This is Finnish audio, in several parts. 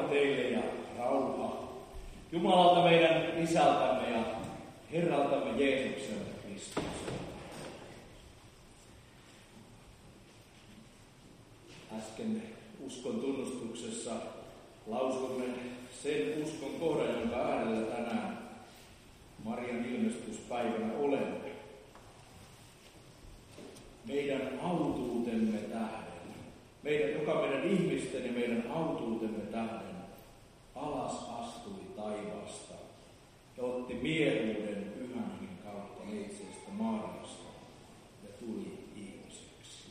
teille ja rauha Jumalalta meidän Isältämme ja Herraltamme Jeesukselta Kristukselta. Äsken uskon tunnustuksessa lausuimme sen uskon kohdan, jonka äärellä tänään Marian ilmestyspäivänä olemme. Meidän autuutemme tähden, meidän ihmisten ja meidän autuutemme tähden alas astui taivaasta ja otti miehuuden Pyhän Hengen kautta neitseestä Mariasta ja tuli ihmiseksi.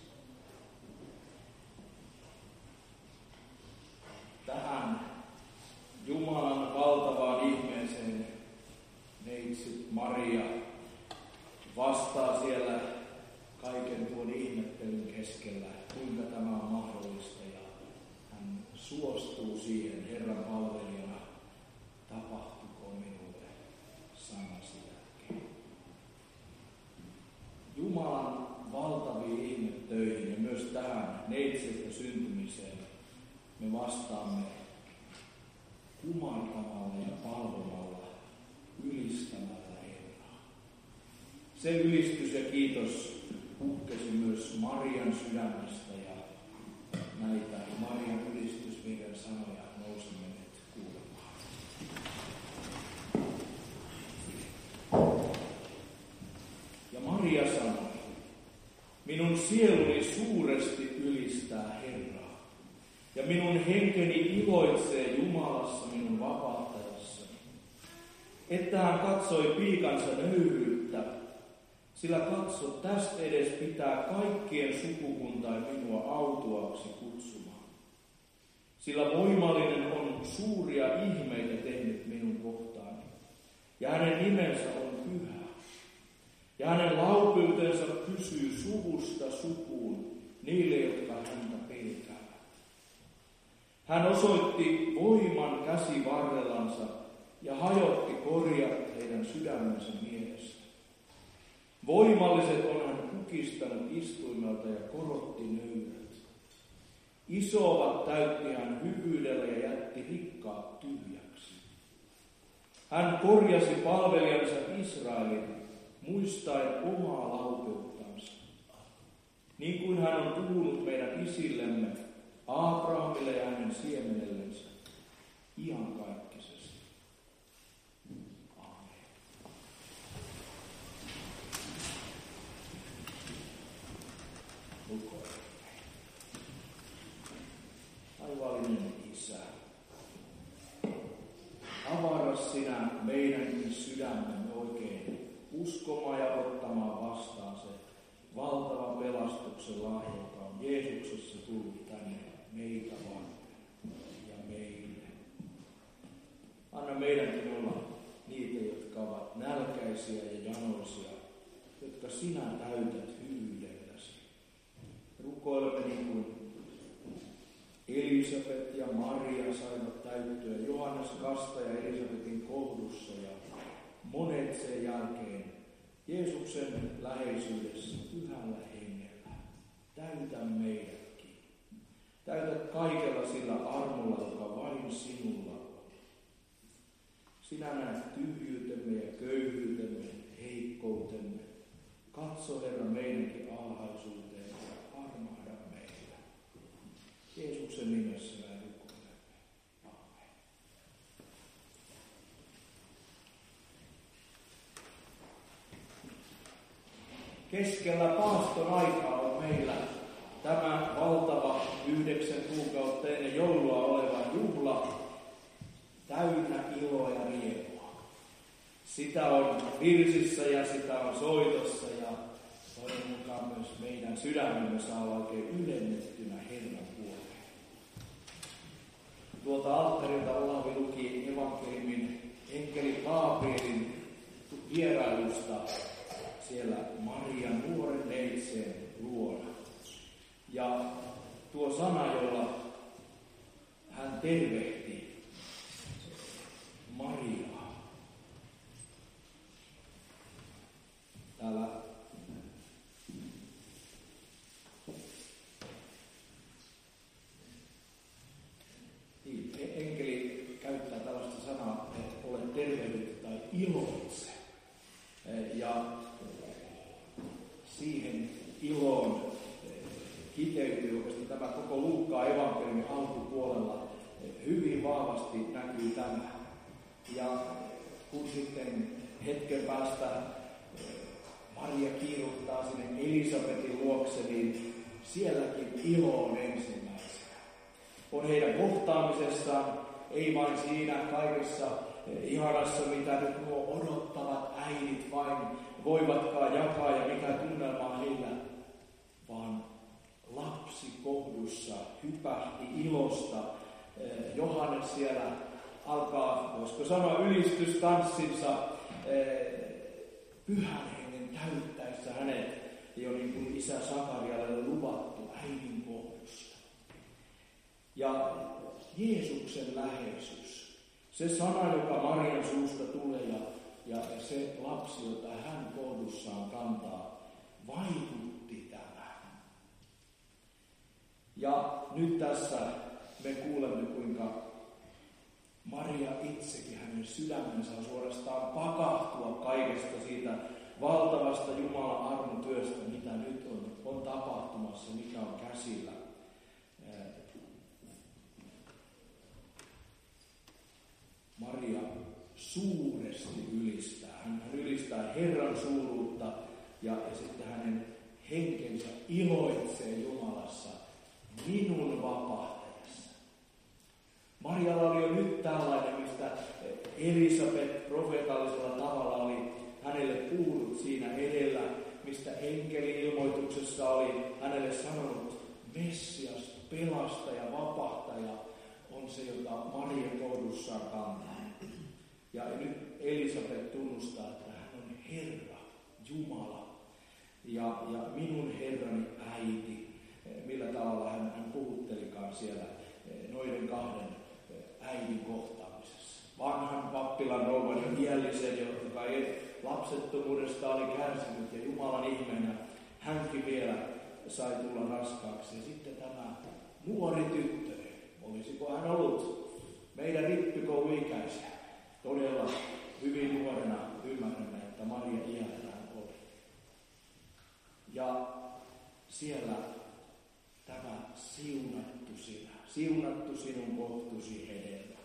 Tähän Jumalan valtavaan ihmeeseen neitsyt Maria vastaa siellä kaiken tuon ihmettelyn keskellä, kuinka tämä on mahdollista, ja hän suostuu siihen Herran palvelijana. Tapahtuko minulle sanasi jälkeen. Jumalan valtaviin ihmettöihin ja myös tähän neitsestä syntymiseen me vastaamme kumartamalla ja palvomalla, ylistämällä Herraa. Se ylistys ja kiitos puhkesi myös Marian sydämestä, ja näitä Marian ylistysvirren sanoja nousemme nyt kuulemaan. Ja Maria sanoi, minun sieluni suuresti ylistää Herraa, ja minun henkeni iloitsee Jumalassa minun vapattajassani, että hän katsoi piikansa nöyryyttä. Sillä katso, tästä edes pitää kaikkien sukukuntaa minua autuaksi kutsumaan. Sillä voimallinen on suuria ihmeitä tehnyt minun kohtaani, ja hänen nimensä on pyhä. Ja hänen laupeutensa pysyy suvusta sukuun niille, jotka häntä pelkäävät. Hän osoitti voiman käsivarrellansa ja hajotti korjat heidän sydämensä mielessä. Voimalliset on hän kukistanut istuimelta ja korotti nöyrät. Isovat täytti hän hyvyydellä ja jätti rikkaat tyhjäksi. Hän korjasi palvelijansa Israelin, muistaen omaa laupeuttansa. Niin kuin hän on puhunut meidän isillemme, Abrahamille ja hänen siemenellensä, iankaikkisesti. Taivallinen Isä, avara sinä meidänkin sydämemme oikein uskomaan ja ottamaan vastaan se valtava pelastuksen lahja, joka on Jeesuksessa tullut tänne meitä varten ja meille. Anna meidänkin olla niitä, jotka ovat nälkäisiä ja janoisia, jotka sinä täytät hyvyydelläsi. Rukoilemme niin kuin Elisabet ja Maria saivat täyttyä Johannes Kastaja Elisabetin kohdussa ja monet sen jälkeen Jeesuksen läheisyydessä Pyhällä Hengellä. Täytä meidätkin. Täytä kaikella sillä armolla, joka vain sinulla on. Sinä näet tyhjyytemme ja köyhyytemme, heikkoutemme. Katso, Herra, meidänkin alhaisuuteen ja armahda meillä. Jeesuksen nimessä me rukoilemme. Aamen. Keskellä paaston aikaa on meillä tämä valtava 9 kuukautta ennen joulua oleva juhla täynnä iloa ja riemua. Sitä on virsissä ja sitä on soitossa, ja toivon mukaan myös meidän sydämemme saa olla oikein ylennettynä Herran puoleen. Tuolta alttarilta Olavi luki evankeliumin enkeli Gabrielin vierailusta siellä Marian nuoren neitseen luona. Ja tuo sana, jolla hän tervehti Mariaa. Täällä enkeli tämä koko Luukkaan evankeliumin alkupuolella hyvin vahvasti näkyy tämä. Ja kun sitten hetken päästä Maria kiiruttaa sinne Elisabetin luokse, niin sielläkin ilo on ensimmäisenä. On heidän kohtaamisessaan, ei vain siinä kaikessa ihanassa, mitä nyt nuo odottavat äidit vain voivatkaan jakaa ja mikä tunnelma heillä, vaan lapsi kohdussa hypähti ilosta. Johannes siellä alkaa, voisiko sanoa, ylistystanssinsa pyhän hengen täyttäessä hänet jo niin kuin isä Sakarialle luvattu äidin kohdusta. Ja Jeesuksen läheisyys, se sana, joka Marian suusta tulee ja se lapsi, jota hän kohdussaan kantaa, vaikutti tähän. Ja nyt tässä me kuulemme, kuinka Maria itsekin, hänen sydämensä on suorastaan pakahtua kaikesta siitä valtavasta Jumalan armotyöstä, mitä nyt on tapahtumassa, mikä on käsillä. Maria suuresti ylistää. Hän ylistää Herran suuruutta ja sitten hänen henkensä iloitsee Jumalassa minun vapahtajassa. Marialla oli jo nyt tällainen, mistä Elisabet profeetallisella tavalla oli hänelle puhunut siinä edellä, mistä enkelin ilmoituksessa oli hänelle sanonut, Messias, pelastaja, vapahtaja on se, jota Maria kohdussaan kantaa. Ja nyt Elisabet tunnustaa, että hän on Herra, Jumala ja minun Herrani äiti. Millä tavalla hän puhuttelikaan siellä noiden kahden äidin kohtaamisessa. Vanhan pappilan rouvan ja iällisen, joka lapsettomuudesta oli kärsinyt ja Jumalan ihmeenä hänkin vielä sai tulla raskaaksi. Ja sitten tämä nuori tyttö, olisiko hän ollut meidän rippikouluikäisiä? Todella hyvin nuorena ymmärrämme, että Maria iältään oli. Ja siellä tämä siunattu sinun kohtusi hedelmä.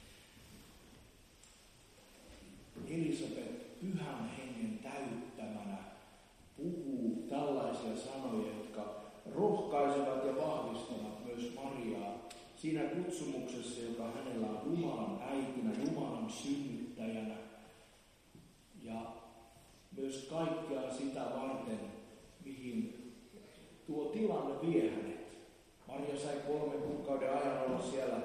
Elisabet pyhän hengen täyttämänä puhuu tällaisia sanoja, jotka rohkaisevat ja vahvistavat myös Mariaa siinä kutsumuksessa, joka hänellä on Jumalan äitinä, Jumalan synnyttäjänä ja myös kaikkea sitä varten, mihin tuo tilanne vie hänet. Maria sai 3 kuukauden ajan olla siellä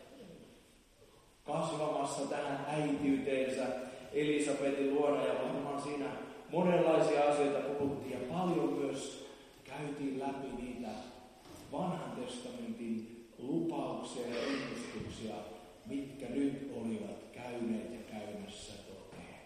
kasvamassa tähän äitiyteensä Elisabetin luona ja varmaan siinä monenlaisia asioita puhuttiin ja paljon myös käytiin läpi niitä vanhan testamentin lupauksia ja ennustuksia, mitkä nyt olivat käyneet ja käymässä toteen.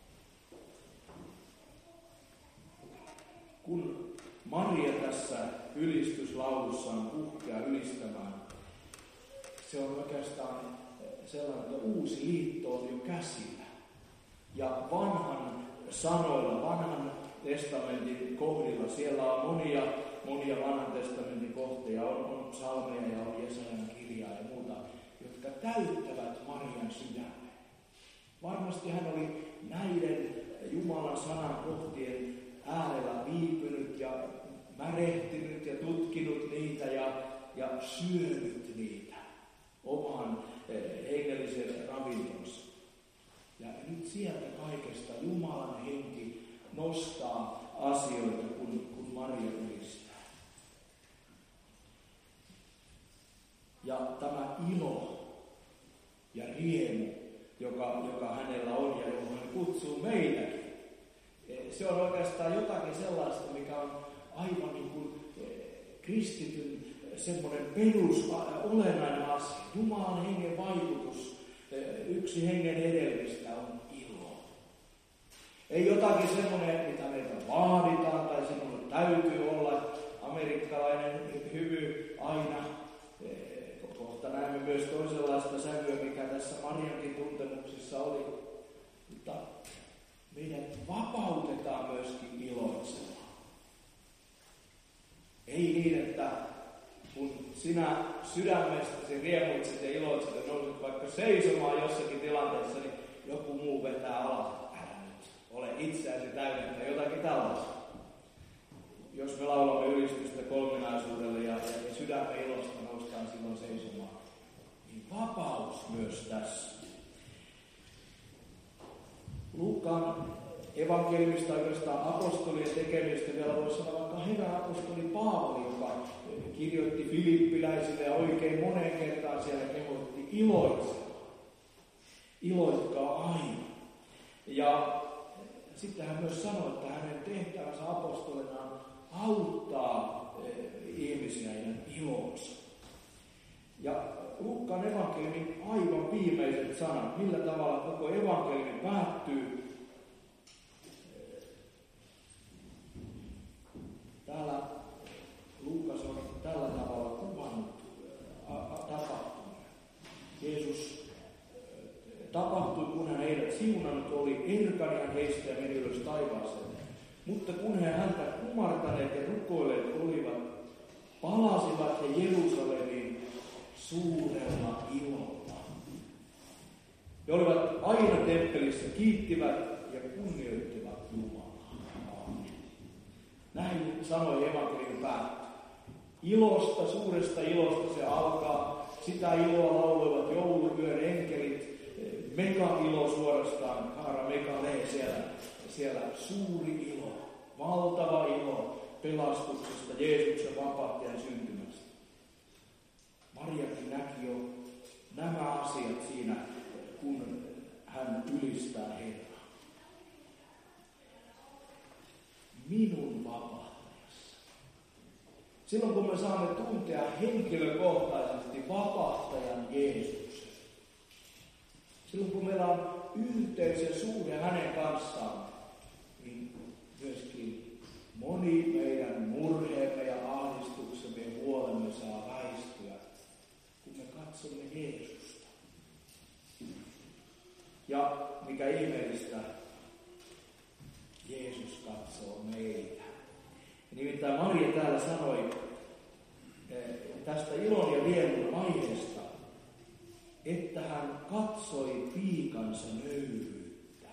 Kun Maria tässä ylistyslaulussaan puhkeaa ylistämään, se on oikeastaan sellainen, että uusi liitto on jo käsillä. Ja vanhan sanoilla, vanhan testamentin kohdilla, siellä on monia vanhan testamentin kohteja, on psalmeja ja on Jesajan kirjaa ja muuta, jotka täyttävät Marian sydämen. Varmasti hän oli näiden Jumalan sanan kohtien äärellä viipynyt ja märehtinyt ja tutkinut niitä ja syönyt niitä omaan hengellisen ravintonsa. Ja nyt sieltä kaikesta Jumalan henki nostaa asioita, kun Maria ylistää. Ja tämä ilo ja riemu, joka hänellä on ja johon hän kutsuu meidänkin, se on oikeastaan jotakin sellaista, mikä on aivan niin kuin kristityn semmoinen olennainen asia. Jumalan hengen vaikutus, yksi hengen hedelmistä on ilo. Ei jotakin semmoinen, mitä meiltä vaaditaan tai semmoinen täytyy olla amerikkalainen hymy aina. Kohta näemme myös toisenlaista sävyä, mikä tässä Mariankin tuntemuksissa oli. Mutta meidät vapautetaan myöskin iloitsemaan. Ei niin, että kun sinä sydämestäsi riemutsit ja iloitsit ja nousit vaikka seisomaan jossakin tilanteessa, niin joku muu vetää alas. Älä nyt ole itseäsi täynnä tai jotakin tällaista. Jos me laulamme ylistystä kolminaisuudelle ja sydämen ilosta noustaan silloin seisomaan, niin vapaus myös tässä. Luukkaan evankeliumista oikeastaan apostolien tekemistä vielä voisi sanoa vaikka herra apostoli Paavali, joka kirjoitti filippiläisille ja oikein moneen kertaan siellä kehotti iloitsemaan. Iloitkaa aina. Ja sitten hän myös sanoi, että hänen tehtävänsä apostolina on auttaa ihmisiä heidän ilonsa. Ja Luukkaan evankeliumin aivan viimeiset sanat, millä tavalla koko evankeliumi päättyy. Täällä Luukas on tällä tavalla kuvannut tapahtumia. Jeesus tapahtui, kun hän heidät siunannut, oli erkani heistä ja meni ylös taivaaseen. Mutta kun he häntä kumartaneet ja rukoilleet olivat, palasivat he Jerusalemiin suurella ilolla. He olivat aina temppelissä, kiittivät ja kunnioittivat Jumalaa. Näin sanoi evankeliumin päättö. Ilosta, suuresta ilosta se alkaa. Sitä iloa lauloivat jouluyön enkelit. Mega-ilo suorastaan, kaara megalee siellä suuri ilo, valtava ilo pelastuksesta, Jeesuksen vapahtajan syntymästä. Mariakin näki jo nämä asiat siinä, kun hän ylistää Herraa. Minun vapahtajassa. Silloin kun me saamme tuntea henkilökohtaisesti vapahtajan Jeesuksen, silloin kun meillä on yhteys ja suhde hänen kanssaan, niin myöskin moni meidän murheemme ja ahdistuksemme ja huolemme saa väistyä, kun me katsomme Jeesusta. Ja mikä ihmeellistä, Jeesus katsoo meitä. Nimittäin Maria täällä sanoi tästä ilon ja riemun aiheesta, että hän katsoi piikansa nöyryyttä.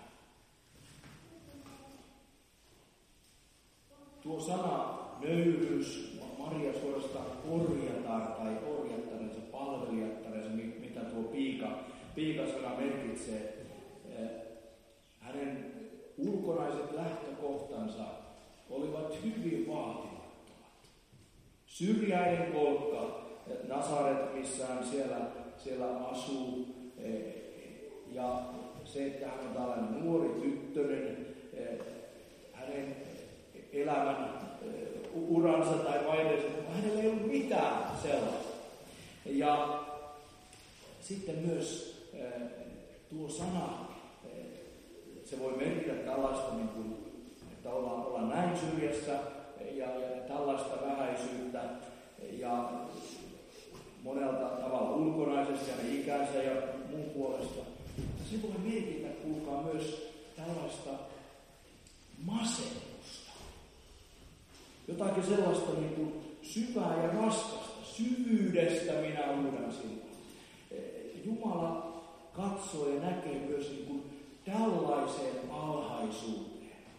Tuo sana nöyryys, Maria suorastaan orjatar tai orjattarensa, palvelijattarensa, mitä tuo piikasana merkitsee. Hänen ulkonaiset lähtökohtansa olivat hyvin vaatimattomat. Syrjäinen kolkka, Nasaret, missä hän siellä asuu, ja se, että hän on tällainen nuori tyttönen, hänen elämän uransa tai vaineensa, hänellä ei ollut mitään sellaista. Ja sitten myös tuo sana, se voi merkitä tällaista, niin kuin, että ollaan näin syrjässä ja tällaista vähäisyyttä ja monelta tavalla ulkonaisesta ja ikänsä ja muun puolesta. Se voi merkitä, kuulkaa, myös tällaista masennusta. Jotakin sellaista niin kuin syvää ja raskasta. Syvyydestä minä huudan silloin. Jumala katsoo ja näkee myös niin kuin tällaiseen alhaisuuteen.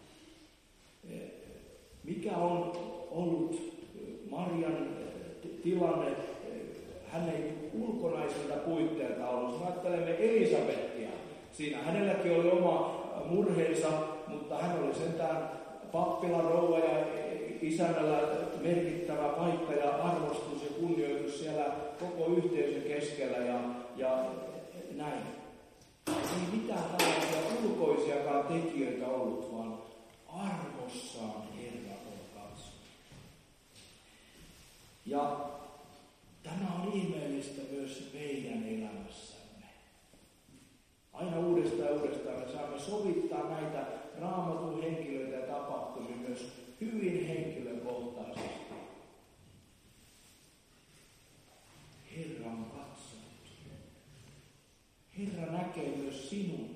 Mikä on ollut Marian tilanne? Hän ei ulkonaiselta puitteelta ollut. Jos ajattelemme Elisabettia siinä. Hänelläkin oli oma murheensa, mutta hän oli sentään pappilan rouva ja isännällä merkittävä paikka ja arvostus ja kunnioitus siellä koko yhteisön keskellä ja näin. Ei mitään tällaisia ulkoisiakaan tekijöitä ollut, vaan arvossaan Herra on katsonut. Ja tämä on ihmeellistä myös meidän elämässämme. Aina uudestaan ja uudestaan me saamme sovittaa näitä Raamatun henkilöitä ja tapahtumia myös hyvin henkilökohtaisesti. Herra on katsonut. Herra näkee myös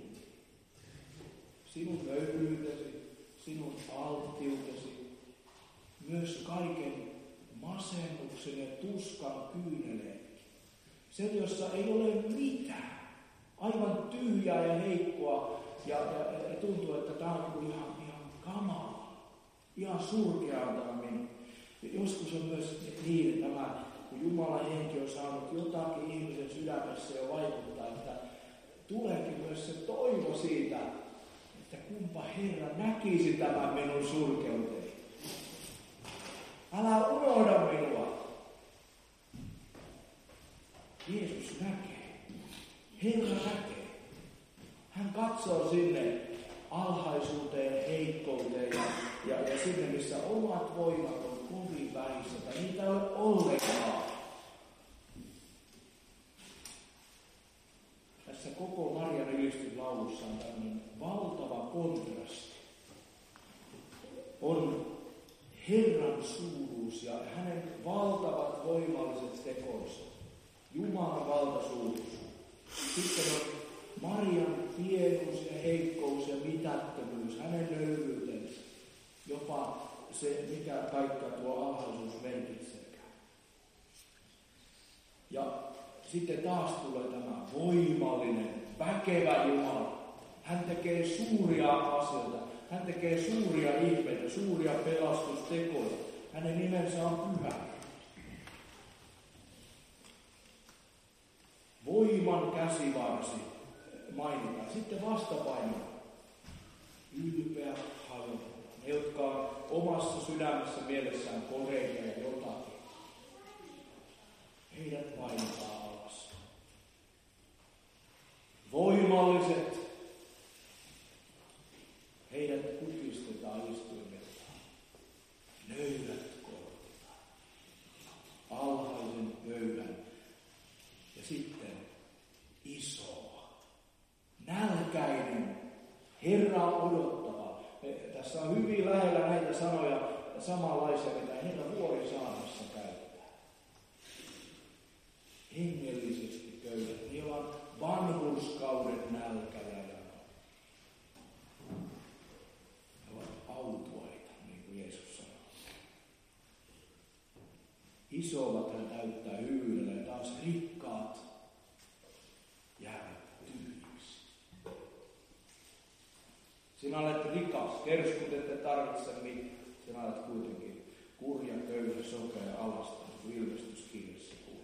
sinun nöyryytesi, sinun alttiutesi, myös kaiken masennuksen ja tuskan kyyneleet. Sen, jossa ei ole mitään. Aivan tyhjää ja heikkoa. Ja tuntuu, että tämä on ihan kamala. Ihan surkeaa tämä minun. Joskus on myös niin, kun Jumalan henki on saanut jotakin ihmisen sydämessä ja vaikuttaa, että tuleekin myös se toivo siitä, että kumpa Herra näkisi tämän minun surkeuteni. Älä unohda minua. Jeesus näkee. Herra näkee. Hän katsoo sinne alhaisuuteen, heikkouteen ja sinne, missä omat voimat on kovin vähissä, tai niitä ei ole ollenkaan. Tässä koko Marian ylistyslaulussa on tämmöinen valtava kontrasti. On Herran suuruus ja hänen valtavat voimalliset tekonsa. Jumalan valtasuurus. Sitten on Marian pienuus ja heikkous ja mitättömyys, hänen löyryytensä. Jopa se, mikä kaikkea tuo alhaisuus merkitseekään. Ja sitten taas tulee tämä voimallinen, väkevä Jumala. Hän tekee suuria asioita. Hän tekee suuria ihmeitä, suuria pelastustekoja. Hänen nimensä on pyhä. Voiman käsivarsi mainitaan. Sitten vastapaino. Ylpeä hajoa. Ne, jotka on omassa sydämessä mielessään koreja ja jotakin. Heidät painetaan alas. Voimalliset. Heidät kukistetaan istuimeltaan. Nöyrät korjataan. Alhaisen pöydän. Ja sitten isoa. Nälkäinen. Herraa odottava. Tässä on hyvin lähellä näitä sanoja samanlaisia, mitä Herra Vuorisaaressa käyttää. Hengellisesti köyhät. Niillä on vanhurskauden nälkä ja jano. Ne ovat autuaita, niin kuin Jeesus sanoo. Isovat hän täyttää hyvyydellä ja taas rikkaat jäävät tyhjiksi. Sinä olet rikas, kerskut ette tarvitse mitään. Sinä olet kuitenkin kurja, köyhä, sokea ja alasta, niin kuin ilmestyskirjassa kuuluu.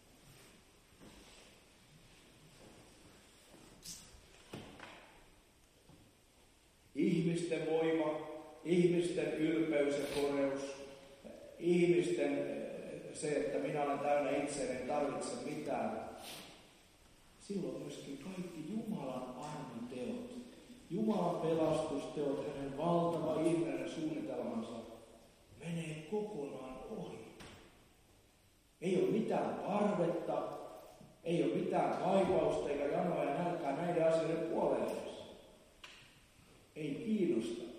Ihmisten voima, ihmisten ylpeys ja koreus, ihmisten se, että minä olen täynnä itseäni, en tarvitse mitään. Silloin myöskin kaikki Jumalan armon teot, Jumalan pelastusteot, hänen valtava ihmeellinen suunnitelmansa menee kokonaan ohi. Ei ole mitään tarvetta, ei ole mitään kaipausta eikä janoa ja nälkää näiden asioiden puoleen. Ei kiinnostakaan.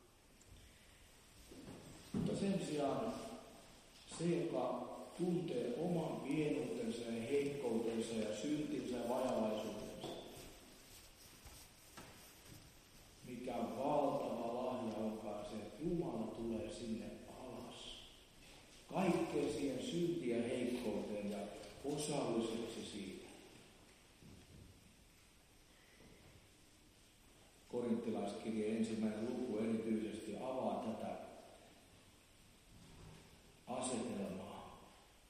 Mutta sen sijaan se, joka tuntee oman pienuutensa ja heikkoutensa ja syntinsä ja vajavaisuutensa, mikä on valtava lahja onkaan se, että Jumala tulee sinne alas. Kaikkeen siihen syntiin ja heikkouteen ja osalliseksi siitä. Korinttilaiskirjeen 1. luku erityisesti avaa tätä asetelmaa.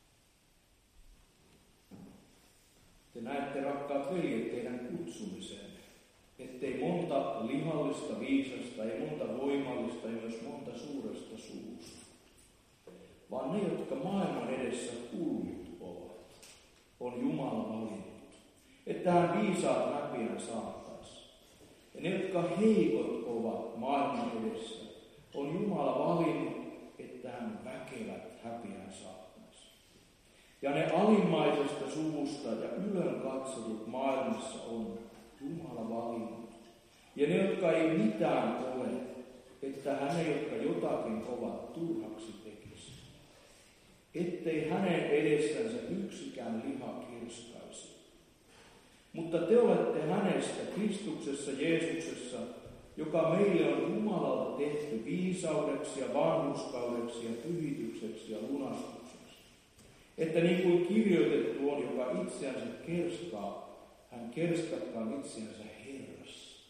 Te näette, rakkaat veljet, teidän kutsumisen, ettei monta lihallista viisasta, ei monta voimallista, ei myös monta suuresta suusta, vaan ne, jotka maailman edessä hullut ovat, on Jumala valinnut, että hän viisaat läpiään saattaisi. Ja ne, jotka heikot ovat maailman edessä, on Jumala valinnut, että hän väkevät häpiään saattaisi. Ja ne alimmaisesta suvusta ja ylön katsotut maailmassa on Jumala valinnut. Ja ne, jotka ei mitään ole, että hänen, jotka jotakin ovat, turhaksi tekisi. Ettei hänen edessänsä yksikään liha kirskaisi. Mutta te olette hänestä, Kristuksessa Jeesuksessa, joka meille on Jumalalta tehty viisaudeksi ja vanhurskaudeksi ja pyhitykseksi ja lunastukseksi. Että niin kuin kirjoitettu on, joka itseänsä kerskaa, hän kerskattaa itseänsä Herrassa.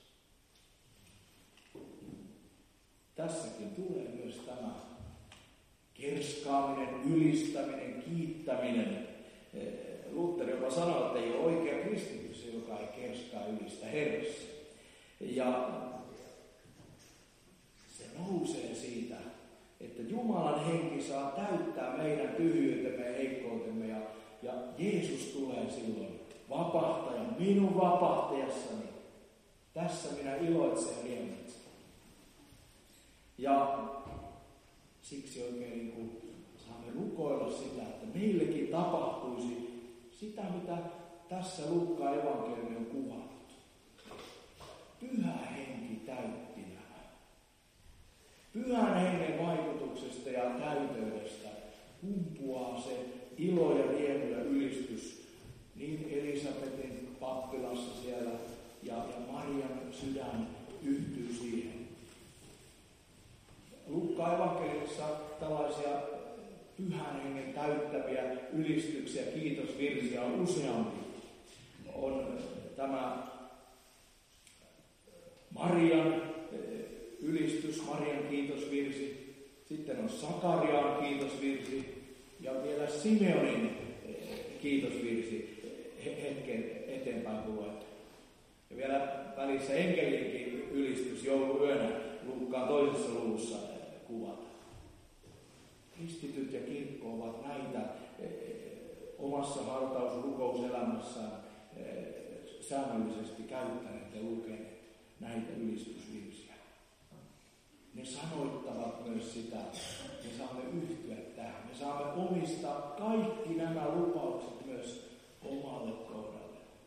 Tässäkin tulee myös tämä kerskaaminen, ylistäminen, kiittäminen. Luther jopa sanoi, että ei ole oikea kristitty se, joka ei kerskaa ylistä Herrassa. Ja se nousee siitä, että Jumalan henki saa täyttää meidän tyhjyytemme ja heikkoutemme. Ja Jeesus tulee silloin vapahtaja, minun vapahtajassani. Tässä minä iloitsen ja liemmetsen. Ja siksi oikein niin kuin saamme rukoilla sitä, että meillekin tapahtuisi sitä, mitä tässä Luukkaan evankeliumi on kuvattu. Pyhä henki täytti nämä. Pyhän hengen vaikutuksesta ja täyteydestä kumpuaa se ilo ja riemu ja ylistys niin Elisabetin pappilassa siellä ja Marian sydän yhtyy siihen. Luukkaan evankeliumissa tällaisia pyhän hengen täyttäviä ylistyksiä, kiitosvirsiä on useampi. On tämä Marian ylistys, Marian kiitosvirsi. Sitten on Sakariaan kiitosvirsi ja vielä Simeonin kiitosvirsi hetken eteenpäin luettu. Ja vielä välissä enkelienkin ylistys jouluyönä Luukkaan toisessa luvussa kuvataan. Kristityt ja kirkko ovat näitä omassa hartausrukouselämässään säännöllisesti käyttäneet ja lukeneet näitä ylistysvirsiä. Ne sanoittavat myös sitä, me saamme yhtyä tähän. Me saamme omistaa kaikki nämä lupaukset myös omalle kohdalle.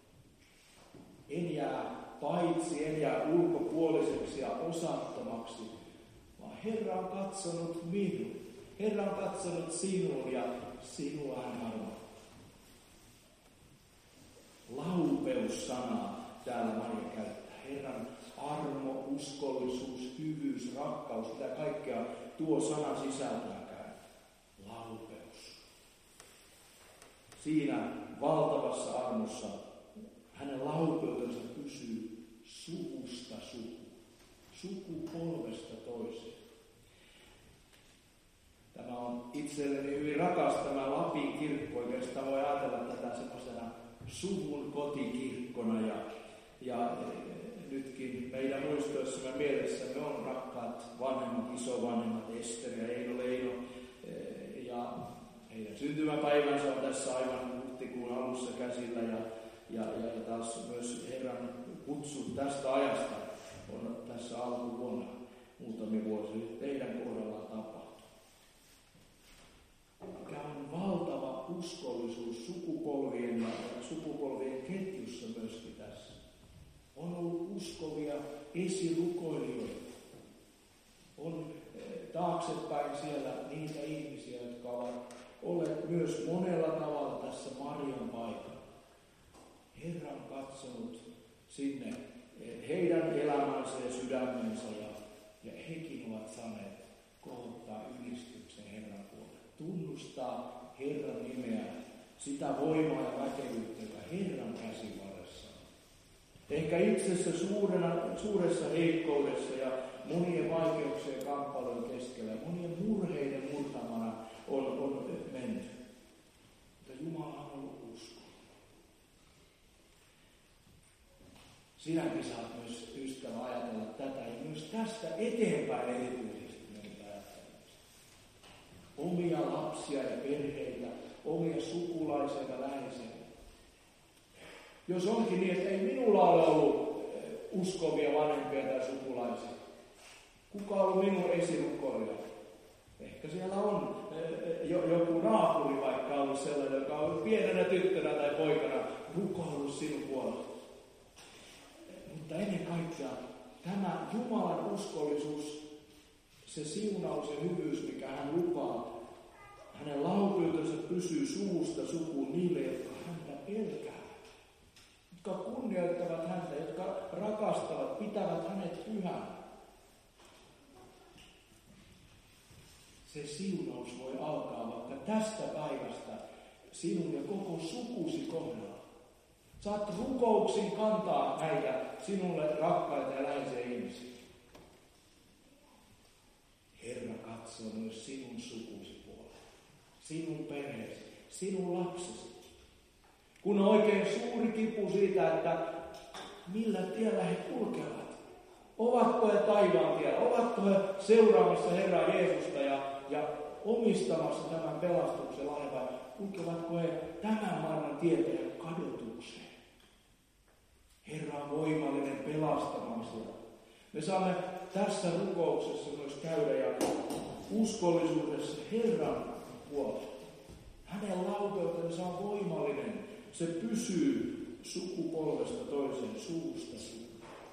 En jää paitsi, en jää ulkopuoliseksi ja osattomaksi, vaan Herra on katsonut minun. Herra on katsonut sinuun ja sinua hän arvaa. Laupeus-sanaa täällä Maria käyttää. Herran armo, uskollisuus, hyvyys, rakkaus, mitä kaikkea tuo sana sisältääkään. Laupeus. Siinä valtavassa armossa hänen laupeutensa pysyy suvusta sukuun, sukupolvesta toiseen. Tämä on itselleni hyvin rakas tämä Lapin kirkko. Oikeastaan voi ajatella tätä semmoisena suvun kotikirkkona. Ja nytkin meidän muistoissamme mielessämme on rakkaat vanhemmat, isovanhemmat, Ester ja Eino Leino. Ja heidän syntymäpäivänsä on tässä aivan huhtikuun alussa käsillä. Ja taas myös Herran kutsu tästä ajasta on tässä alkuvuonna muutamia vuosia teidän kohdallaan tapahtunut. Mikä on valtava uskollisuus sukupolvien ja sukupolvien ketjussa myöskin tässä. On ollut uskovia esirukoilijoita. On taaksepäin siellä niitä ihmisiä, jotka ovat olleet myös monella tavalla tässä Marian paikalla. Herra on katsonut sinne heidän elämänsä ja sydämensä ja hekin ovat saaneet kohottaa ylistyksen Herran puolelle. Tunnustaa Herran nimeä, sitä voimaa ja väkevyyttä, joka Herran käsivarressa on. Ehkä itsessä suuressa heikkoudessa ja monien vaikeuksien ja kamppailujen keskellä, monien murheiden murtamana on menty. Mutta Jumala on ollut usko. Sinäkin saat myös ystävä ajatella tätä ja myös tästä eteenpäin erityisesti meitä ajattelemista. Omia lapsia ja perheitä, omia sukulaisia ja läheisiä. Jos onkin niin, että ei minulla ole ollut uskovia vanhempia tai sukulaisia. Kuka on ollut minun esirukoilija? Ehkä siellä on joku naapuri vaikka ollut sellainen, joka on ollut pienenä tyttönä tai poikana rukoillut sinun puolesta. Mutta ennen kaikkea tämä Jumalan uskollisuus, se siunaus ja hyvyys, mikä hän lupaa, hänen laupeutensa pysyy suvusta sukuun niille, jotka häntä pelkäävät, jotka kunnioittavat häntä, jotka rakastavat pitävät hänet pyhänä. Se siunaus voi alkaa vaikka tästä päivästä sinun ja koko sukusi kohdalla. Saat rukouksin kantaa näitä sinulle rakkaita ja läheisiä ihmisiä. Herra katsoo myös sinun sukusi puolelle, sinun perheesi, sinun lapsesi. Kun on oikein suuri kipu siitä, että millä tiellä he kulkevat. Ovatko he taivaan tiellä? Ovatko he seuraamassa Herraa Jeesusta ja omistamassa tämän pelastuksen lahjan, vai kulkevatko he tämän maailman tieteen kadotukseen? Herra on voimallinen pelastamaan sieltä. Me saamme tässä rukouksessa myös käydä ja uskollisuudessa Herran puolella. Hänen lauteutensa on voimallinen. Se pysyy sukupolvesta toiseen, suusta suuhun.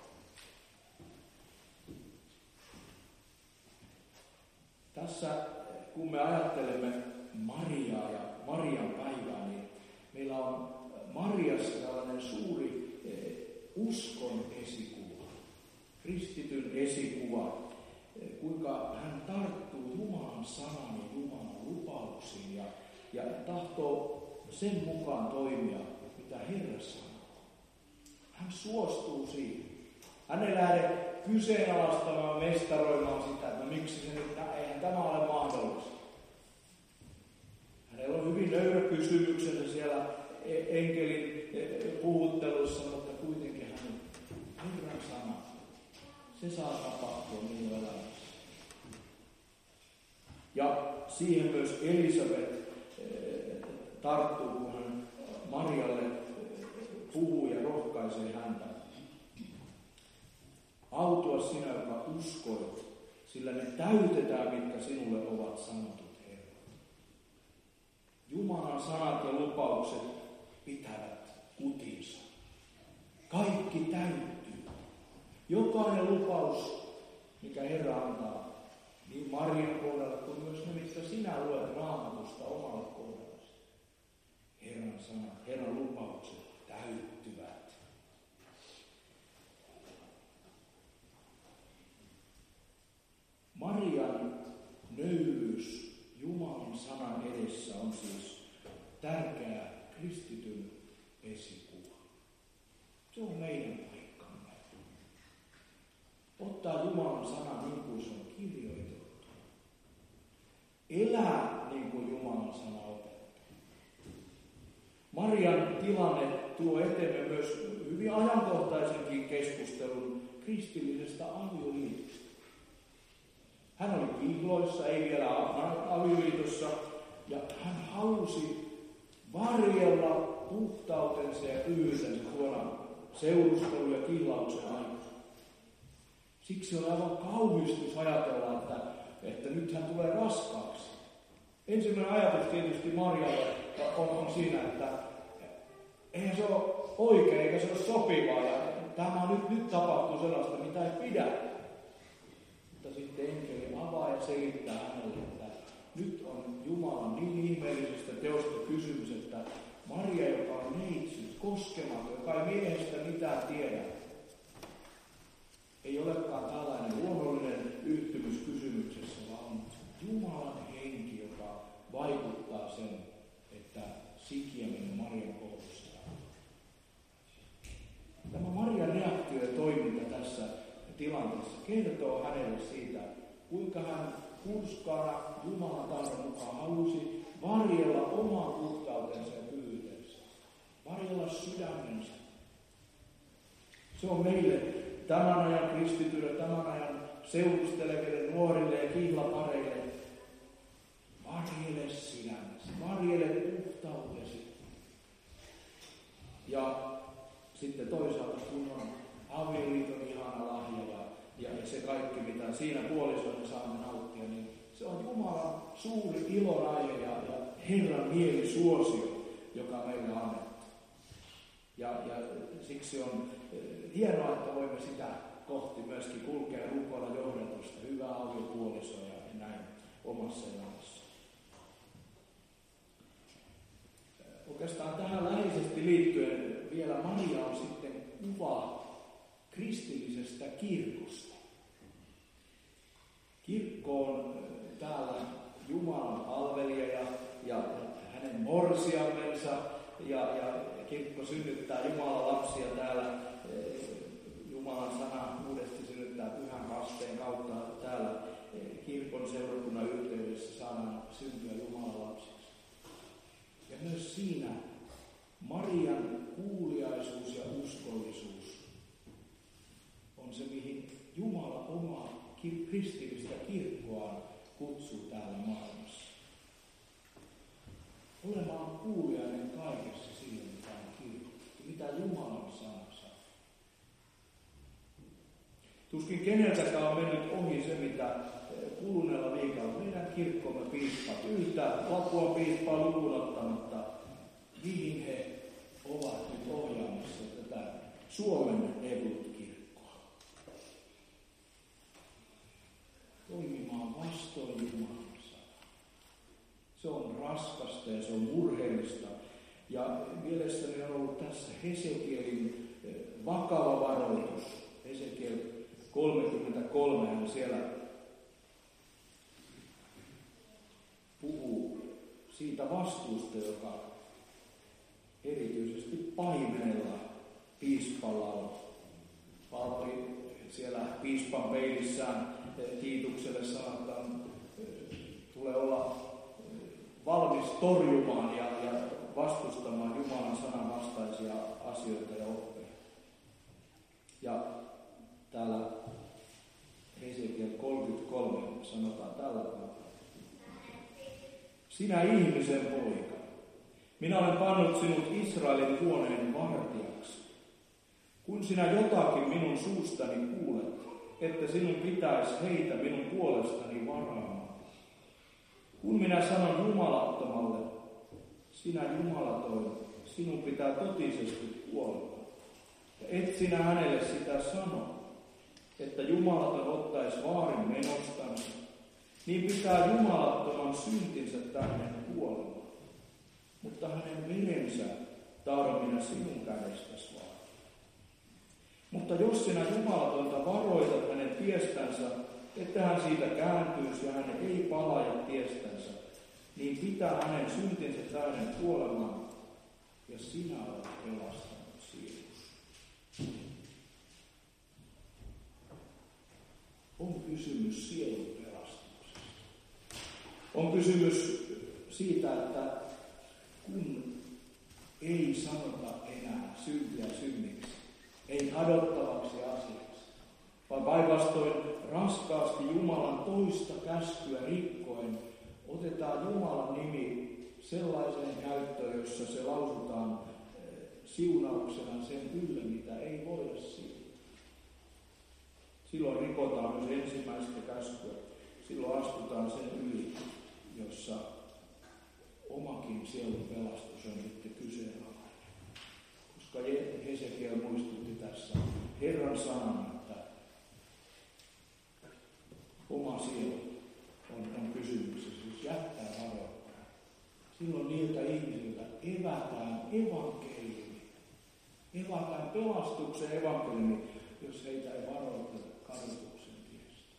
Tässä kun me ajattelemme Mariaa ja Marian päivää, niin meillä on Mariassa tällainen suuri uskon esikuva, kristityn esikuva, kuinka hän tarttuu Jumalan sanan ja Jumalan lupauksiin ja tahtoo sen mukaan toimia, mitä Herra sanoo. Hän suostuu siihen. Hän ei lähde kyseenalaistamaan, mestaroimaan sitä, että miksi se nyt, eihän tämä ole mahdollista. Hänellä on hyvin nöyrä kysymyksensä siellä enkelin puhuttelussa, mutta kuitenkin hän Herran sana. Se saa tapahtua minun elämässä. Ja siihen myös Elisabet tarttuu, kun hän Marialle puhuu ja rohkaisee häntä. Autua sinä, joka uskoit, sillä ne täytetään, mitkä sinulle ovat sanotut, Herra. Jumalan sanat ja lupaukset pitävät kutinsa. Kaikki täyttyy. Jokainen lupaus, mikä Herra antaa, niin Marian kohdalla kuin myös ne, mitkä sinä luet Raamatusta omalle kohdallasi. Herran sanat, Herran lupaukset täyttyvät. Marian nöyryys Jumalan sanan edessä on siis tärkeä kristityn esikuva. Se on meidän paikkamme. Ottaa Jumalan sanan niin kuin se on kirjoitettu. Elää niin kuin Jumalan sana opettaa. Marian tilanne tuo eteemme myös hyvin ajankohtaisenkin keskustelun kristillisestä avioliitosta. Hän oli kihloissa, ei vielä avioliitossa, ja hän halusi varjella puhtautensa ja pyhyytensä tuona seurustelun ja kihlauksen aikana. Siksi on aivan kauhistus ajatella, että nyt hän tulee raskaaksi. Ensimmäinen ajatus tietysti Marjalle on siinä, että eihän se ole oikein eikä se ole sopivaa, ja tämä nyt tapahtuu sellaista, mitä ei pidä. Mutta sitten enkeli avaa ja selittää hänelle, että nyt on Jumalan niin ihmeellisestä teosta kysymys, että Maria, joka on neitsyt, koskematon, joka ei miehestä mitään tiedä, ei olekaan tällainen luonnollinen yhtymys kysymyksessä, vaan on Jumalan henki, joka vaikuttaa sen, että sikiäminen Marian koulussa. Tämä Marian reaktio ja toiminta tässä tilanteessa kertoo hänelle siitä, kuinka hän hurskaana Jumalan tahdon mukaan halusi varjella omaa puhtautensa ja pyhyytensä. Varjella sydämensä. Se on meille tämän ajan kristityille, tämän ajan seurusteleville nuorille ja kihlapareille. Varjele sydämensä, varjele puhtautesi. Ja sitten toisaalta kun on avioliiton ihana lahja ja se kaikki, mitä siinä puolisoina saamme nauttia, niin se on Jumalan suuri ilonaihe ja Herran mielisuosio, joka meille annettu. Ja siksi on hienoa, että voimme sitä kohti myöskin kulkea rukoilla johdatusta, hyvää aviopuolisoa ja näin omassa elämässä. Oikeastaan tähän läheisesti liittyen vielä Maria on sitten kuva kristillisestä kirkosta. Kirkko on täällä Jumalan palvelija ja hänen morsiamensa ja kirkko synnyttää Jumalan lapsia täällä. Jumalan sana uudesti synnyttää pyhän kasteen kautta täällä kirkon seurakunnan yhteydessä saadaan syntyä Jumalan lapsiksi. Ja myös siinä Marian kuuliaisuus ja uskollisuus on se, mihin Jumala omaa kristillistä kirkkoaan kutsuu täällä maailmassa. Olemaan kuuliainen kaikessa sille, mitä on kirjoitettu, mitä Jumalan sana sanoo. Tuskin keneltäkään on mennyt ohi se, mitä kuluneella viikolla meidän kirkkomme piispat, yhtä Lapuan piispaa lukuun ottamatta, mihin he ovat nyt ohjaamassa tätä Suomen Evankelit-kirkkoa. Toimimaan vastoin Jumalan sanaa. Se on raskasta ja se on murheellista. Ja mielestäni on ollut tässä Hesekielin vakava varoitus. Hesekiel 33 hän siellä puhuu siitä vastuusta, joka erityisesti paimenella piispalla on. Valtti siellä piispan peilissään Tiitukselle sanotaan, tulee olla valmis torjumaan ja vastustamaan Jumalan sanan vastaisia asioita ja oppeja. Ja täällä Hesekiel 33 sanotaan tällä tavalla. Sinä ihmisen poika, minä olen pannut sinut Israelin huoneen vartijaksi. Kun sinä jotakin minun suustani kuulet, että sinun pitäisi heitä minun puolestani varaamaan. Kun minä sanon jumalattomalle, sinä jumalaton, sinun pitää totisesti kuolla. Ja et sinä hänelle sitä sano, että jumalaton ottaisi vaarin menostansa, niin pitää jumalattoman syntinsä tähden kuolemaan. Mutta hänen verensä tahdon minä sinun kädestäsi vaan. Mutta jos sinä jumalatonta varoitat hänen tiestänsä, että hän siitä kääntyisi ja hän ei palaja tiestänsä, niin pitää hänen syntinsä tähden kuolemaan, ja sinä olet pelastanut sielus. On kysymys sielun pelastuksesta. On kysymys siitä, että kun ei sanota enää syntiä synniksi, ei kadottavaksi asiaksi, vaan päinvastoin raskaasti Jumalan toista käskyä rikkoen otetaan Jumalan nimi sellaiseen käyttöön, jossa se lausutaan siunauksena sen ylle, mitä ei voida siunata. Silloin rikotaan myös ensimmäistä käskyä. Silloin astutaan sen yli, jossa omakin sielun pelastus on sitten kyseenalainen. Koska Hesekiel muistutti tässä Herran sanan, että oma sielu on kysymyksessä, jos jättää varoittaa. Silloin niiltä ihmisiltä evätään evankeliumi. Evätään pelastuksen evankeliumi, jos heitä ei varoiteta kadotuksen tiestä.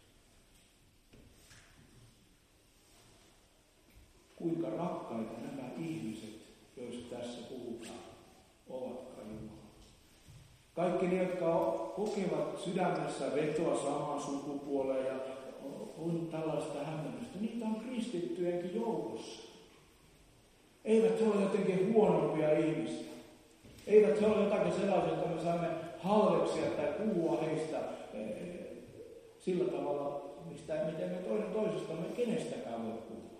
Kuinka rakkaita nämä ihmiset, joista tässä puhutaan, ovatkaan Jumala. Kaikki ne, jotka kokevat sydämessä vetoa samaan sukupuoleen ja on tällaista hämmennystä, niitä on kristittyjenkin joukossa. Eivät he ole jotenkin huonompia ihmisiä. Eivät he ole jotakin sellaisia, että me saamme halveksia tai puhua heistä sillä tavalla, miten me toinen toisestamme kenestäkään voi puhua.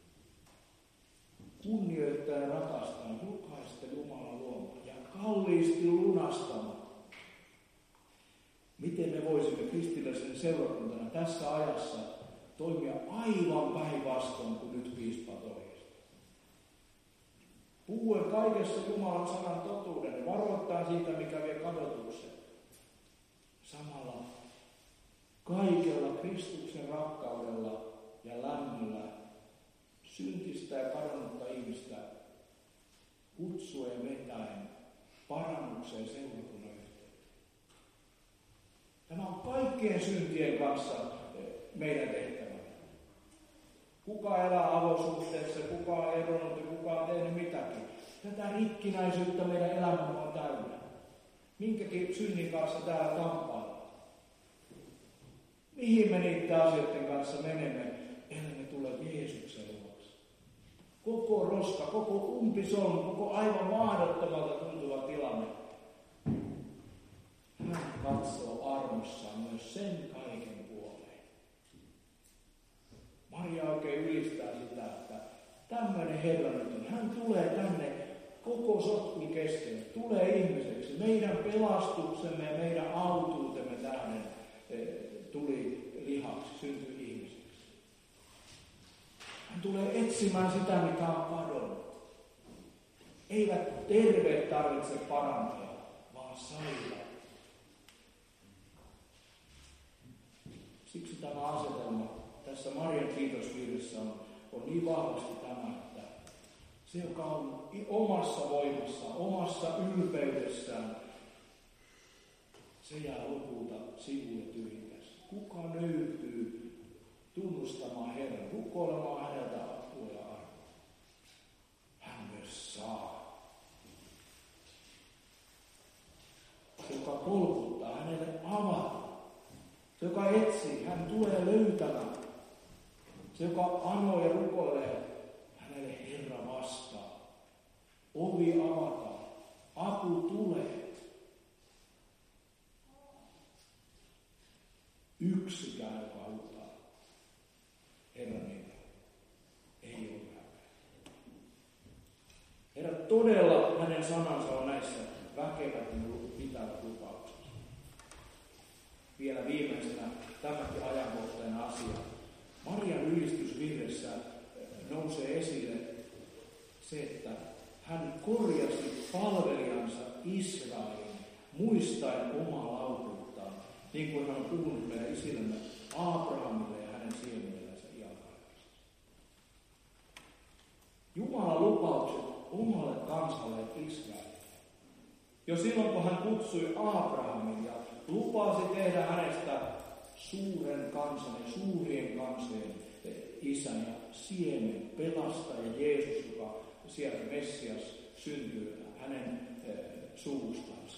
Kunnioittaa ja rakastaa jokaista Jumalan luomaa ja kalliisti lunastaa. Miten me voisimme kristillisen seurakuntana tässä ajassa toimia aivan päinvastoin kuin nyt piispa ohjeistaa. Puhuen kaikessa Jumalan sanan totuuden ja varoittaa siitä, mikä vie kadotukseen. Samalla kaikella Kristuksen rakkaudella ja lämmöllä syntistä ja kadonnutta ihmistä kutsuen vetäen parannukseen seurakunnan yhteyteen. kaikkien syntien kanssa meidän tehtävämme. Kuka elää avosuhteessa, kuka on eronnut ja kuka on tehnyt mitäkin. Tätä rikkinäisyyttä meidän elämämme on täynnä. Minkäkin synnin kanssa täällä kamppaillaan. Mihin me niiden asioiden kanssa menemme, ellei me tule Jeesuksen luokse? Koko roska, koko umpisolmu, koko aivan mahdottomalta tuntuva tilanne. Hän katsoo armossaan myös sen kaiken puoleen. Maria oikein ylistää sitä, että tämmöinen Herra nyt on. Hän tulee tänne koko sotkun keskelle, tulee ihmiseksi. Meidän pelastuksemme ja meidän autuutemme tähden tuli lihaksi, syntyi ihmiseksi. Hän tulee etsimään sitä, mikä on kadonnut. Eivät terveet tarvitse parantaa, vaan sairaat. Siksi tämä asetelma tässä Marian kiitosvirressä on niin vahvasti tämä, että se, joka on omassa voimassaan, omassa ylpeydessään, se jää lopulta sivuun ja tyhjäksi. Kuka nöytyy tunnustamaan Herran, rukoilemaan häneltä apua ja arvoa? Hän myös saa. Se, joka kolkuttaa, hänelle avataan. Se, joka etsii, hän tulee löytämään. Se, joka anoo ja rukoilee, hänelle Herra vastaa. Ovi avataan. Apu tulee. Yksikään, joka huutaa Herran nimellä, ei ole häpeä. Herra, todella hänen sanansa on näissä väkevät ja pitävät lupaukset. Vielä viimeisenä tämäkin ajankohtainen asia. Marian ylistysvirressä nousee esille se, että hän korjasi palvelijansa Israelin muistaen omaa laukuuttaan, niin kuin hän on puhunut meidän isillemme Abrahamille ja hänen siemenellänsä iänkaikisesti. Jumalan lupaukset omalle kansalle Israelille. Jo silloin, kun hän kutsui Abrahamin ja lupasi tehdä hänestä suuren kansan ja suurien kansojen isän ja siemen, pelastaja Jeesus, joka sieltä Messias syntyy hänen suvustansa.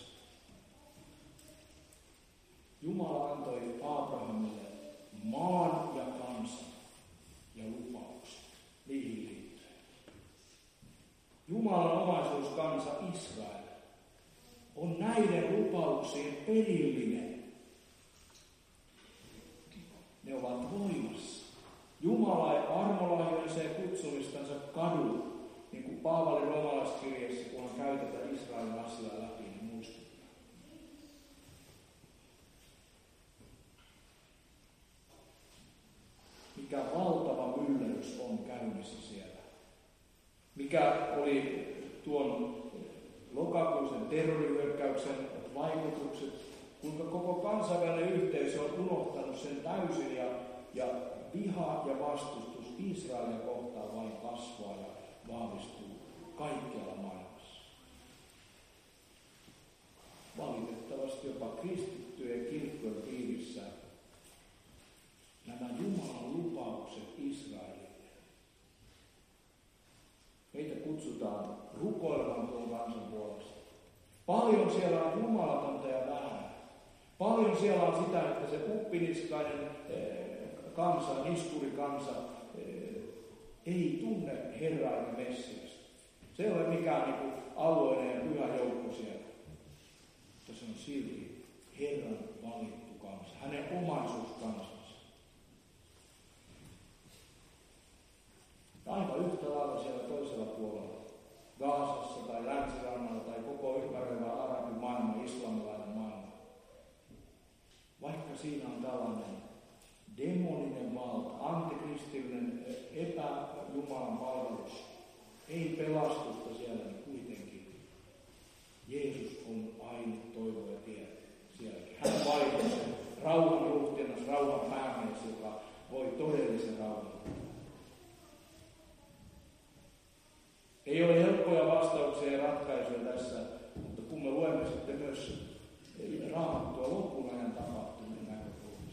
Jumala antoi Abrahamille maan ja kansan ja lupaukset niihin liittyen. Jumalan omaisuuskansa Israel on näiden lupauksien perillinen. Ne ovat voimassa. Jumala ei armolahjoiseen kutsumistansa kadu, niin kuin Paavali roomalaiskirjassa, kun hän käytetään Israelin asiaa läpi, niin muistuttaa. Mikä valtava myllerys on käynnissä siellä. Mikä oli tuon lokakuisen terrorihyökkäyksen vaikutukset, kuinka koko kansainvälinen yhteisö on unohtanut sen täysin ja viha ja vastustus Israelia kohtaan vain kasvaa ja vahvistuu kaikkialla maailmassa. Valitettavasti jopa kristittyjen kirkkojen piirissä nämä Jumalan lupaukset Israelille. Meitä kutsutaan rukoilemaan tuon kansan puolesta. Paljon siellä on jumalatonta ja väärää. Paljon siellä on sitä, että se uppiniskainen kansa, niskurikansa, ei tunne Herraa ja Messiasta. Se ei ole mikään niin kuin alueinen ja pyhä joukko siellä. Mutta se on silti Herran valittu kansa, hänen omaisuuskansansa. Aivan yhtä lailla siellä toisella puolella, Gazassa tai Länsirannalla tai koko ympäröivä arabimaailma, islamilainen maailma. Vaikka siinä on tällainen demoninen valta, antikristillinen epäjumalan palvelus, ei pelastusta siellä, niin kuitenkin Jeesus on ainut toivo ja tie sielläkin. Hän valitsee sen rauhan ruhtinas, rauhan päämies, joka voi todellisen rauhan. Ei ole helppoja vastauksia ja ratkaisuja tässä, mutta kun me luemme sitten myös Raamattua lopun ajan tapahtumien näkökulmasta,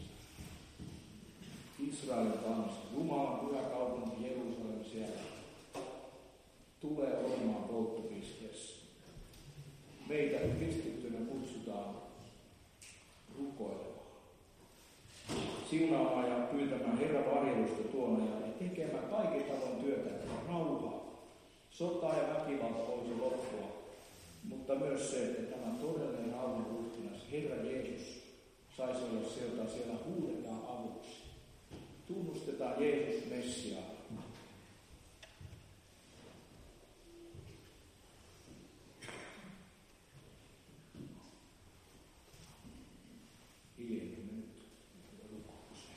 meitä kristittynä kutsutaan rukoilemaan, siunaamaan ja pyytämään Herran varjelusta tuona ja tekemään kaiken tavoin työtä, että rauha, sota ja väkivalta voisi loppua, mutta myös se, että tämä todellinen rauhan ruhtinas, Herra Jeesus, saisi olla se, jota siellä huudetaan avuksi. Tunnustetaan Jeesus Messiaan. Hiljennymme nyt rukouseen.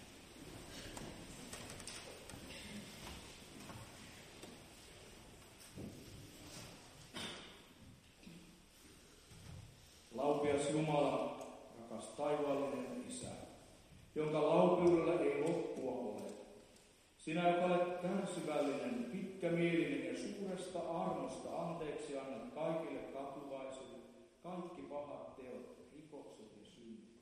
Laupias Jumala, rakas taivaallinen Isä, jonka laupeudella ei loppua ole. Sinä, joka olet kärsivällinen, pitkämielinen ja suuresta armosta anteeksi annat kaikille katuvaisille kaikki pahat teot, rikokset ja synnit.